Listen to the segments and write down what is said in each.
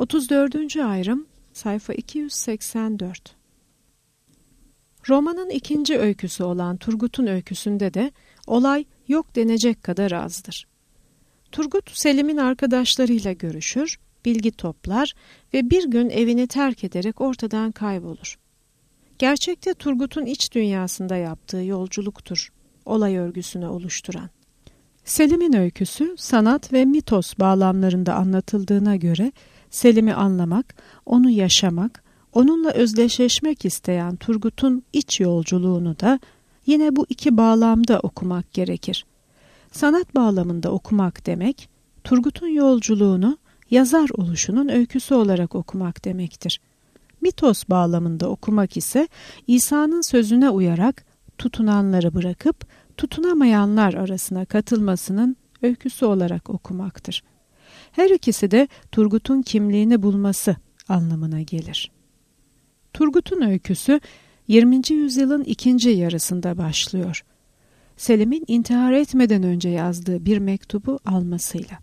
34. ayrım sayfa 284. Romanın ikinci öyküsü olan Turgut'un öyküsünde de olay yok denecek kadar azdır. Turgut, Selim'in arkadaşlarıyla görüşür, bilgi toplar ve bir gün evini terk ederek ortadan kaybolur. Gerçekte Turgut'un iç dünyasında yaptığı yolculuktur olay örgüsünü oluşturan. Selim'in öyküsü sanat ve mitos bağlamlarında anlatıldığına göre Selim'i anlamak, onu yaşamak, onunla özdeşleşmek isteyen Turgut'un iç yolculuğunu da yine bu iki bağlamda okumak gerekir. Sanat bağlamında okumak demek, Turgut'un yolculuğunu yazar oluşunun öyküsü olarak okumak demektir. Mitos bağlamında okumak ise İsa'nın sözüne uyarak tutunanları bırakıp tutunamayanlar arasına katılmasının öyküsü olarak okumaktır. Her ikisi de Turgut'un kimliğini bulması anlamına gelir. Turgut'un öyküsü 20. yüzyılın ikinci yarısında başlıyor. Selim'in intihar etmeden önce yazdığı bir mektubu almasıyla.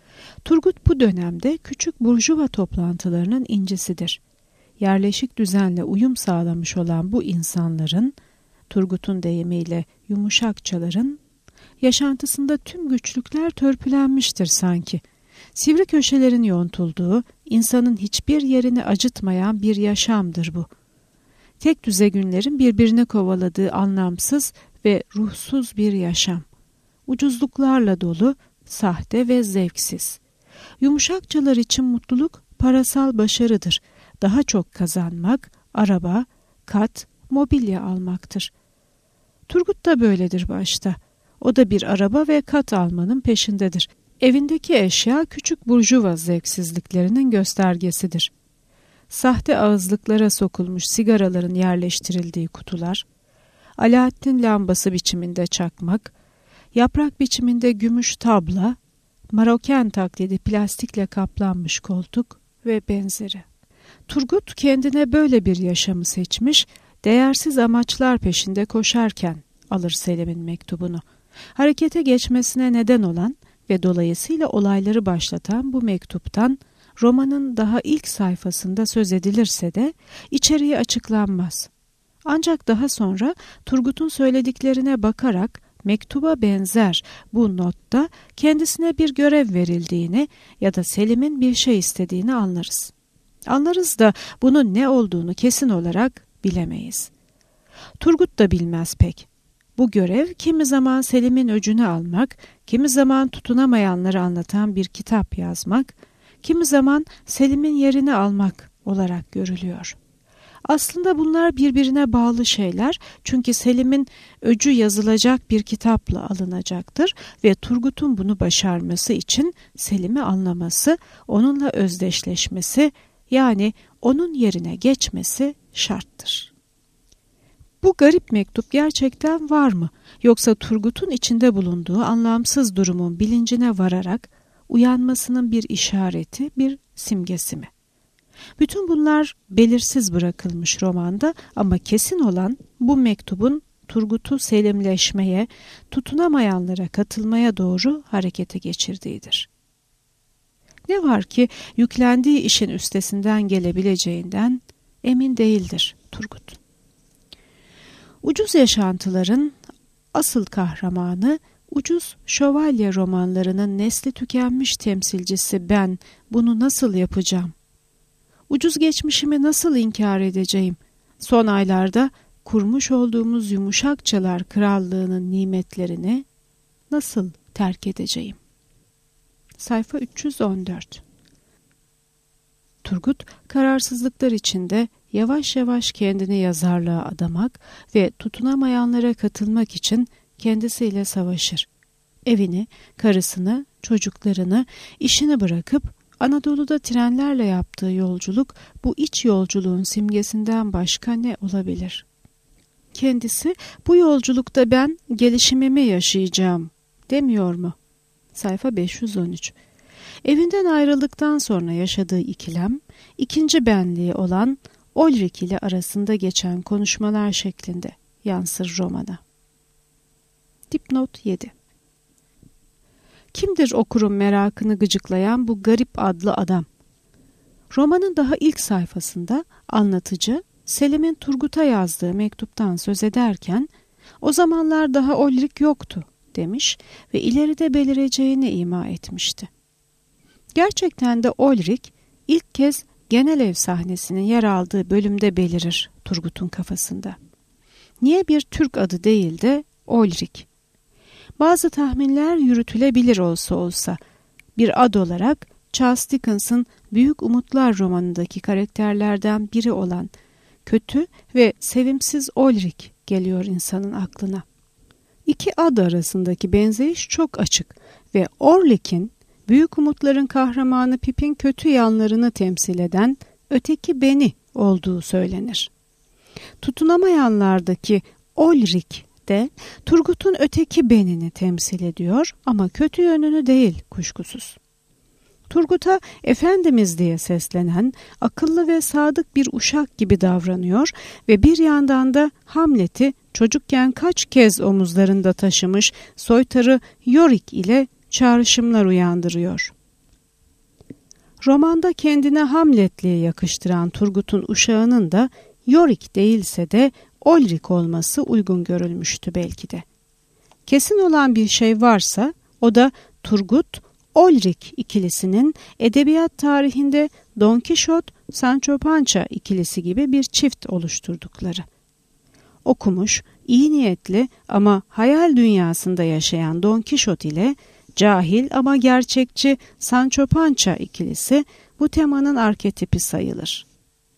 Turgut bu dönemde küçük burjuva toplantılarının incisidir. Yerleşik düzenle uyum sağlamış olan bu insanların, Turgut'un deyimiyle yumuşakçaların, yaşantısında tüm güçlükler törpülenmiştir sanki. Sivri köşelerin yontulduğu, insanın hiçbir yerini acıtmayan bir yaşamdır bu. Tek düze günlerin birbirini kovaladığı anlamsız ve ruhsuz bir yaşam. Ucuzluklarla dolu, sahte ve zevksiz. Yumuşakçalar için mutluluk parasal başarıdır. Daha çok kazanmak, araba, kat, mobilya almaktır. Turgut da böyledir başta. O da bir araba ve kat almanın peşindedir. Evindeki eşya küçük burjuva zevksizliklerinin göstergesidir. Sahte ağızlıklara sokulmuş sigaraların yerleştirildiği kutular, Alaaddin lambası biçiminde çakmak, yaprak biçiminde gümüş tabla, Maroken taklidi plastikle kaplanmış koltuk ve benzeri. Turgut kendine böyle bir yaşamı seçmiş, değersiz amaçlar peşinde koşarken alır Selim'in mektubunu. Harekete geçmesine neden olan ve dolayısıyla olayları başlatan bu mektuptan romanın daha ilk sayfasında söz edilirse de içeriği açıklanmaz. Ancak daha sonra Turgut'un söylediklerine bakarak mektuba benzer bu notta kendisine bir görev verildiğini ya da Selim'in bir şey istediğini anlarız. Anlarız da bunun ne olduğunu kesin olarak bilemeyiz. Turgut da bilmez pek. Bu görev kimi zaman Selim'in öcünü almak, kimi zaman tutunamayanları anlatan bir kitap yazmak, kimi zaman Selim'in yerini almak olarak görülüyor. Aslında bunlar birbirine bağlı şeyler, çünkü Selim'in öcü yazılacak bir kitapla alınacaktır ve Turgut'un bunu başarması için Selim'i anlaması, onunla özdeşleşmesi, yani onun yerine geçmesi şarttır. Bu garip mektup gerçekten var mı? Yoksa Turgut'un içinde bulunduğu anlamsız durumun bilincine vararak uyanmasının bir işareti, bir simgesi mi? Bütün bunlar belirsiz bırakılmış romanda ama kesin olan bu mektubun Turgut'u selimleşmeye, tutunamayanlara katılmaya doğru harekete geçirdiğidir. Ne var ki yüklendiği işin üstesinden gelebileceğinden emin değildir Turgut. Ucuz yaşantıların asıl kahramanı, ucuz şövalye romanlarının nesli tükenmiş temsilcisi ben bunu nasıl yapacağım? Ucuz geçmişimi nasıl inkar edeceğim? Son aylarda kurmuş olduğumuz yumuşakçalar krallığının nimetlerini nasıl terk edeceğim? Sayfa 314. Turgut, kararsızlıklar içinde yavaş yavaş kendini yazarlığa adamak ve tutunamayanlara katılmak için kendisiyle savaşır. Evini, karısını, çocuklarını, işini bırakıp Anadolu'da trenlerle yaptığı yolculuk bu iç yolculuğun simgesinden başka ne olabilir? Kendisi bu yolculukta ben gelişimimi yaşayacağım demiyor mu? Sayfa 513. Evinden ayrıldıktan sonra yaşadığı ikilem, ikinci benliği olan Ulrich ile arasında geçen konuşmalar şeklinde yansır romana. Dipnot 7. Kimdir okurun merakını gıcıklayan bu garip adlı adam? Romanın daha ilk sayfasında anlatıcı Selim'in Turgut'a yazdığı mektuptan söz ederken o zamanlar daha Olrik yoktu demiş ve ileride belireceğini ima etmişti. Gerçekten de Olrik ilk kez genel ev sahnesinin yer aldığı bölümde belirir Turgut'un kafasında. Niye bir Türk adı değil de Olrik? Bazı tahminler yürütülebilir olsa bir ad olarak Charles Dickens'ın Büyük Umutlar romanındaki karakterlerden biri olan kötü ve sevimsiz Olrik geliyor insanın aklına. İki ad arasındaki benzeyiş çok açık ve Orlik'in Büyük Umutların kahramanı Pip'in kötü yanlarını temsil eden öteki beni olduğu söylenir. Tutunamayanlardaki Olrik de Turgut'un öteki benini temsil ediyor ama kötü yönünü değil kuşkusuz. Turgut'a Efendimiz diye seslenen akıllı ve sadık bir uşak gibi davranıyor ve bir yandan da Hamlet'i çocukken kaç kez omuzlarında taşımış soytarı Yorick ile çağrışımlar uyandırıyor. Romanda kendine Hamletliğe yakıştıran Turgut'un uşağının da Yorick değilse de Olrik olması uygun görülmüştü belki de. Kesin olan bir şey varsa o da Turgut-Olrik ikilisinin edebiyat tarihinde Don Kişot-Sancho Pança ikilisi gibi bir çift oluşturdukları. Okumuş, iyi niyetli ama hayal dünyasında yaşayan Don Kişot ile cahil ama gerçekçi Sancho Pança ikilisi bu temanın arketipi sayılır.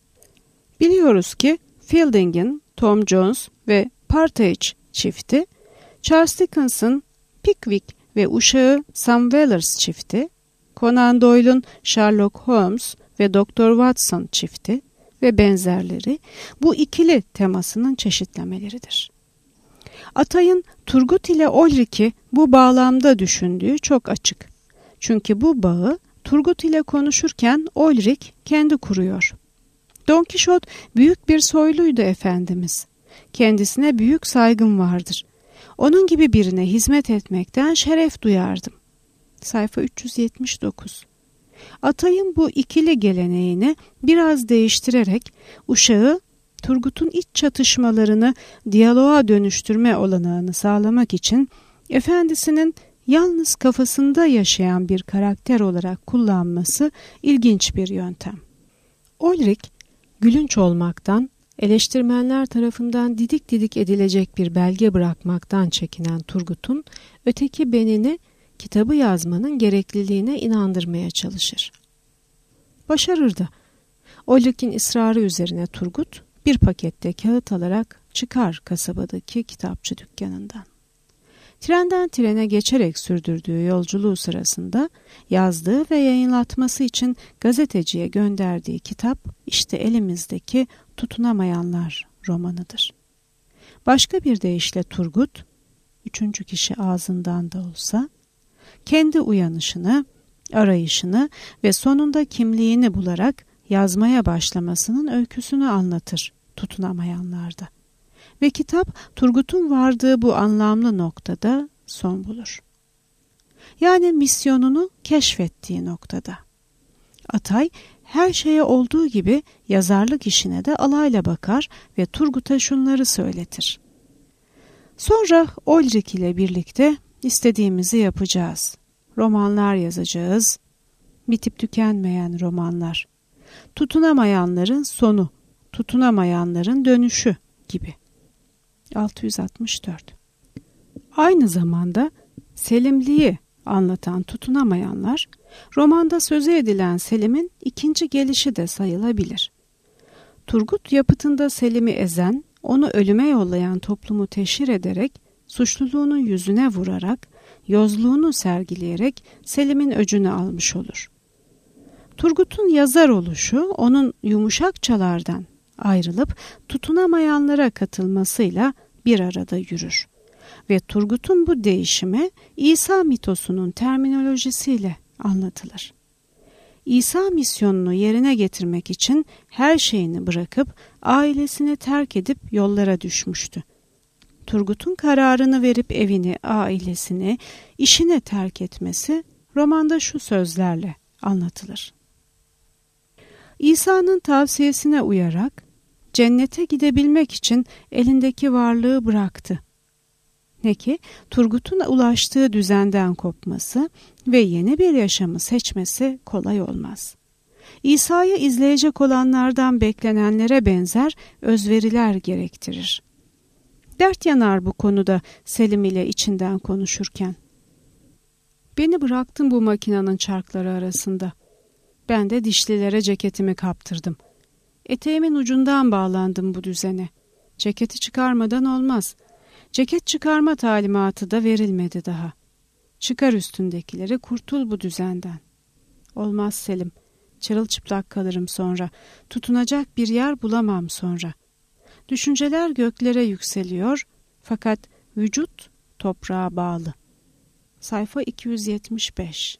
Biliyoruz ki Fielding'in Tom Jones ve Partridge çifti, Charles Dickens'ın Pickwick ve uşağı Sam Wellers çifti, Conan Doyle'un Sherlock Holmes ve Dr. Watson çifti ve benzerleri bu ikili temasının çeşitlemeleridir. Atay'ın Turgut ile Olrik'i bu bağlamda düşündüğü çok açık. Çünkü bu bağı Turgut ile konuşurken Olrik kendi kuruyor. Don Kişot büyük bir soyluydu efendimiz. Kendisine büyük saygım vardır. Onun gibi birine hizmet etmekten şeref duyardım. Sayfa 379. Atay'ın bu ikili geleneğini biraz değiştirerek uşağı Turgut'un iç çatışmalarını diyaloğa dönüştürme olanağını sağlamak için efendisinin yalnız kafasında yaşayan bir karakter olarak kullanması ilginç bir yöntem. Olrik, gülünç olmaktan, eleştirmenler tarafından didik didik edilecek bir belge bırakmaktan çekinen Turgut'un öteki benini kitabı yazmanın gerekliliğine inandırmaya çalışır. Başarır da. Olrik'in ısrarı üzerine Turgut bir pakette kağıt alarak çıkar kasabadaki kitapçı dükkanından. Trenden trene geçerek sürdürdüğü yolculuğu sırasında yazdığı ve yayınlatması için gazeteciye gönderdiği kitap işte elimizdeki Tutunamayanlar romanıdır. Başka bir deyişle Turgut, üçüncü kişi ağzından da olsa, kendi uyanışını, arayışını ve sonunda kimliğini bularak yazmaya başlamasının öyküsünü anlatır Tutunamayanlar'da. Ve kitap Turgut'un vardığı bu anlamlı noktada son bulur. Yani misyonunu keşfettiği noktada. Atay her şeye olduğu gibi yazarlık işine de alayla bakar ve Turgut'a şunları söyletir. Sonra Olrik ile birlikte istediğimizi yapacağız. Romanlar yazacağız. Bitip tükenmeyen romanlar. Tutunamayanların sonu, tutunamayanların dönüşü gibi. 664. Aynı zamanda Selimliği anlatan Tutunamayanlar, romanda sözü edilen Selim'in ikinci gelişi de sayılabilir. Turgut yapıtında Selim'i ezen, onu ölüme yollayan toplumu teşhir ederek, suçluluğunu yüzüne vurarak, yozluğunu sergileyerek Selim'in öcünü almış olur. Turgut'un yazar oluşu onun yumuşakçalardan ayrılıp tutunamayanlara katılmasıyla bir arada yürür. Ve Turgut'un bu değişimi İsa mitosunun terminolojisiyle anlatılır. İsa misyonunu yerine getirmek için her şeyini bırakıp ailesini terk edip yollara düşmüştü. Turgut'un kararını verip evini, ailesini, işini terk etmesi romanda şu sözlerle anlatılır. İsa'nın tavsiyesine uyarak cennete gidebilmek için elindeki varlığı bıraktı. Ne ki Turgut'un ulaştığı düzenden kopması ve yeni bir yaşamı seçmesi kolay olmaz. İsa'yı izleyecek olanlardan beklenenlere benzer özveriler gerektirir. Dert yanar bu konuda Selim ile içinden konuşurken. Beni bıraktın bu makinenin çarkları arasında. Ben de dişlilere ceketimi kaptırdım. Eteğimin ucundan bağlandım bu düzene. Ceketi çıkarmadan olmaz. Ceket çıkarma talimatı da verilmedi daha. Çıkar üstündekileri, kurtul bu düzenden. Olmaz Selim. Çırılçıplak kalırım sonra. Tutunacak bir yer bulamam sonra. Düşünceler göklere yükseliyor fakat vücut toprağa bağlı. Sayfa 275.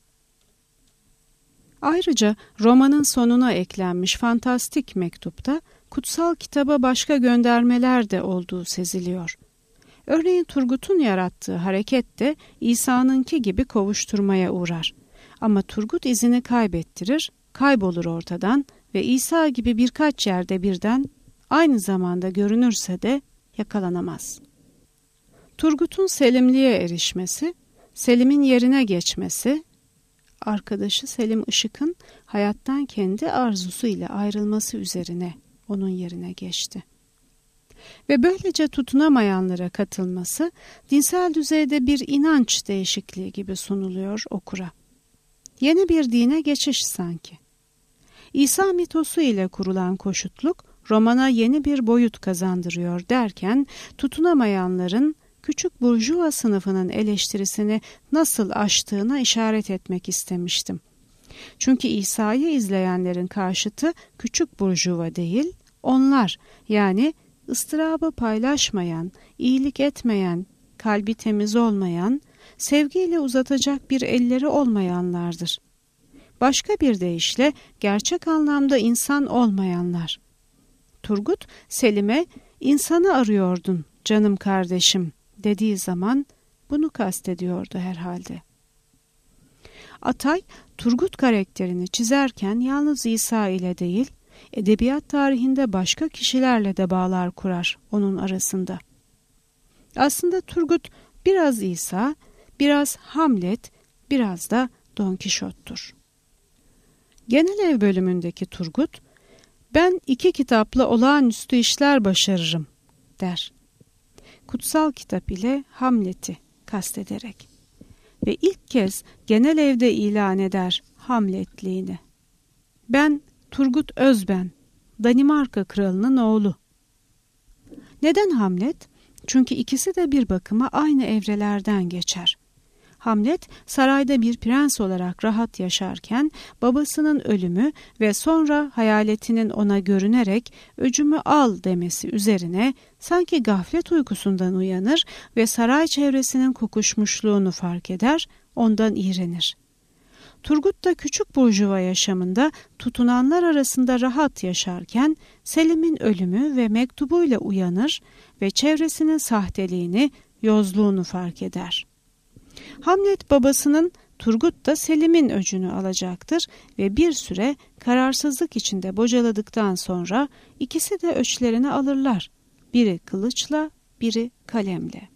Ayrıca romanın sonuna eklenmiş fantastik mektupta kutsal kitaba başka göndermeler de olduğu seziliyor. Örneğin Turgut'un yarattığı hareket de İsa'nınki gibi kovuşturmaya uğrar. Ama Turgut izini kaybettirir, kaybolur ortadan ve İsa gibi birkaç yerde birden aynı zamanda görünürse de yakalanamaz. Turgut'un Selimliğe erişmesi, Selim'in yerine geçmesi, arkadaşı Selim Işık'ın hayattan kendi arzusu ile ayrılması üzerine onun yerine geçti. Ve böylece tutunamayanlara katılması dinsel düzeyde bir inanç değişikliği gibi sunuluyor okura. Yeni bir dine geçiş sanki. İsa mitosu ile kurulan koşutluk romana yeni bir boyut kazandırıyor derken tutunamayanların küçük burjuva sınıfının eleştirisini nasıl aştığına işaret etmek istemiştim. Çünkü İsa'yı izleyenlerin karşıtı küçük burjuva değil, onlar yani ıstırabı paylaşmayan, iyilik etmeyen, kalbi temiz olmayan, sevgiyle uzatacak bir elleri olmayanlardır. Başka bir deyişle gerçek anlamda insan olmayanlar. Turgut, Selim'e "İnsanı arıyordun canım kardeşim" dediği zaman bunu kastediyordu herhalde. Atay, Turgut karakterini çizerken yalnız İsa ile değil, edebiyat tarihinde başka kişilerle de bağlar kurar onun arasında. Aslında Turgut biraz İsa, biraz Hamlet, biraz da Don Kişot'tur. Genel ev bölümündeki Turgut, "Ben 2 kitapla olağanüstü işler başarırım" der. Kutsal kitap ile Hamlet'i kastederek. Ve ilk kez genel evde ilan eder Hamletliğini. "Ben Turgut Özben, Danimarka kralının oğlu." Neden Hamlet? Çünkü ikisi de bir bakıma aynı evrelerden geçer. Hamlet sarayda bir prens olarak rahat yaşarken babasının ölümü ve sonra hayaletinin ona görünerek "öcümü al" demesi üzerine sanki gaflet uykusundan uyanır ve saray çevresinin kokuşmuşluğunu fark eder, ondan iğrenir. Turgut da küçük burjuva yaşamında tutunanlar arasında rahat yaşarken Selim'in ölümü ve mektubuyla uyanır ve çevresinin sahteliğini, yozluğunu fark eder. Hamlet babasının, Turgut da Selim'in öcünü alacaktır ve bir süre kararsızlık içinde bocaladıktan sonra ikisi de öçlerini alırlar. Biri kılıçla, biri kalemle.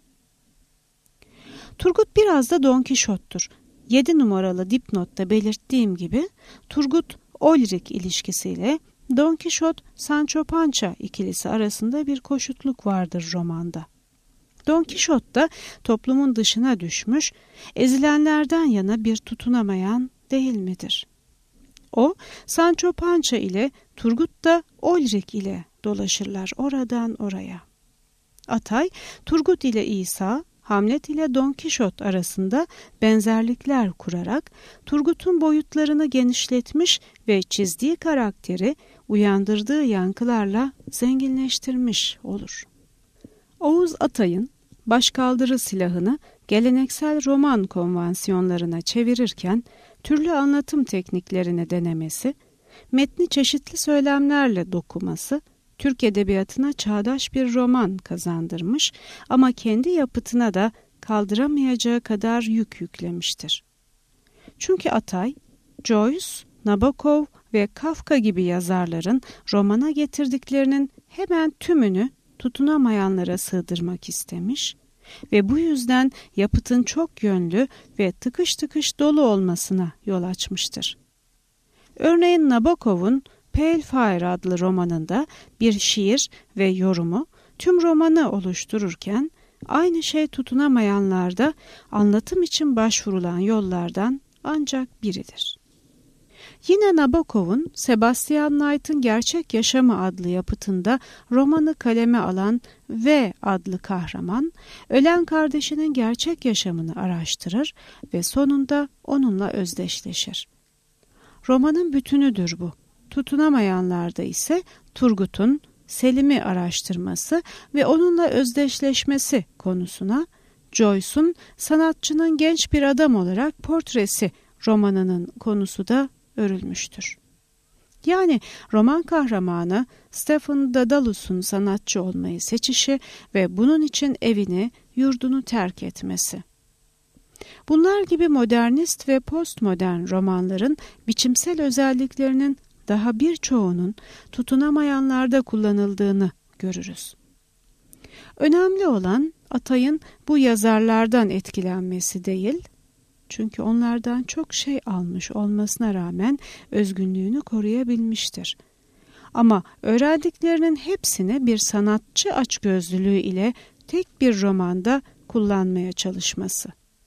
Turgut biraz da Don Kişot'tur. 7 numaralı dipnotta belirttiğim gibi Turgut-Olrik ilişkisiyle Don Kişot-Sancho Pança ikilisi arasında bir koşutluk vardır romanda. Don Kişot da toplumun dışına düşmüş, ezilenlerden yana bir tutunamayan değil midir? O, Sancho Pança ile, Turgut da Olrik ile dolaşırlar oradan oraya. Atay, Turgut ile İsa, Hamlet ile Don Kişot arasında benzerlikler kurarak Turgut'un boyutlarını genişletmiş ve çizdiği karakteri uyandırdığı yankılarla zenginleştirmiş olur. Oğuz Atay'ın başkaldırı silahını geleneksel roman konvansiyonlarına çevirirken türlü anlatım tekniklerini denemesi, metni çeşitli söylemlerle dokuması, Türk edebiyatına çağdaş bir roman kazandırmış ama kendi yapıtına da kaldıramayacağı kadar yük yüklemiştir. Çünkü Atay, Joyce, Nabokov ve Kafka gibi yazarların romana getirdiklerinin hemen tümünü tutunamayanlara sığdırmak istemiş ve bu yüzden yapıtın çok yönlü ve tıkış tıkış dolu olmasına yol açmıştır. Örneğin Nabokov'un Pale Fire adlı romanında bir şiir ve yorumu tüm romanı oluştururken aynı şey tutunamayanlarda anlatım için başvurulan yollardan ancak biridir. Yine Nabokov'un Sebastian Knight'ın Gerçek Yaşamı adlı yapıtında romanı kaleme alan V adlı kahraman, ölen kardeşinin gerçek yaşamını araştırır ve sonunda onunla özdeşleşir. Romanın bütünüdür bu. Tutunamayanlarda ise Turgut'un Selim'i araştırması ve onunla özdeşleşmesi konusuna, Joyce'un sanatçının genç bir adam olarak portresi romanının konusu da örülmüştür. Yani roman kahramanı Stephen Daedalus sanatçı olmayı seçişi ve bunun için evini, yurdunu terk etmesi. Bunlar gibi modernist ve postmodern romanların biçimsel özelliklerinin daha birçoğunun tutunamayanlarda kullanıldığını görürüz. Önemli olan Atay'ın bu yazarlardan etkilenmesi değil, çünkü onlardan çok şey almış olmasına rağmen özgünlüğünü koruyabilmiştir. Ama öğrendiklerinin hepsini bir sanatçı açgözlülüğü ile tek bir romanda kullanmaya çalışması.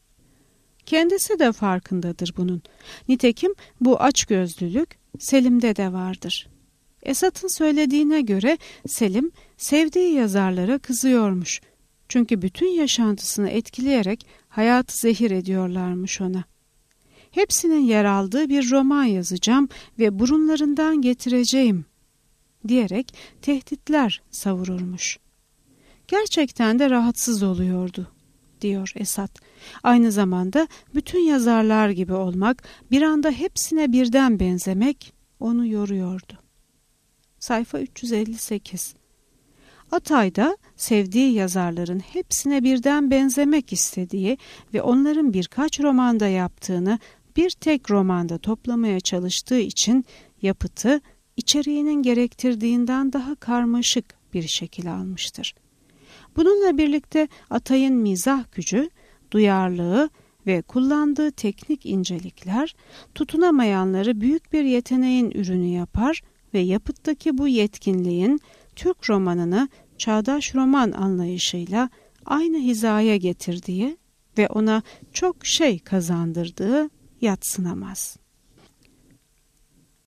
Kendisi de farkındadır bunun. Nitekim bu açgözlülük Selim'de de vardır. Esat'ın söylediğine göre Selim sevdiği yazarlara kızıyormuş. Çünkü bütün yaşantısını etkileyerek hayatı zehir ediyorlarmış ona. Hepsinin yer aldığı bir roman yazacağım ve burunlarından getireceğim diyerek tehditler savururmuş. Gerçekten de rahatsız oluyordu, diyor Esat. Aynı zamanda bütün yazarlar gibi olmak, bir anda hepsine birden benzemek onu yoruyordu. Sayfa 358. Atay da sevdiği yazarların hepsine birden benzemek istediği ve onların birkaç romanda yaptığını bir tek romanda toplamaya çalıştığı için yapıtı içeriğinin gerektirdiğinden daha karmaşık bir şekil almıştır. Bununla birlikte Atay'ın mizah gücü, duyarlılığı ve kullandığı teknik incelikler tutunamayanları büyük bir yeteneğin ürünü yapar ve yapıttaki bu yetkinliğin Türk romanını çağdaş roman anlayışıyla aynı hizaya getirdiği ve ona çok şey kazandırdığı yadsınamaz.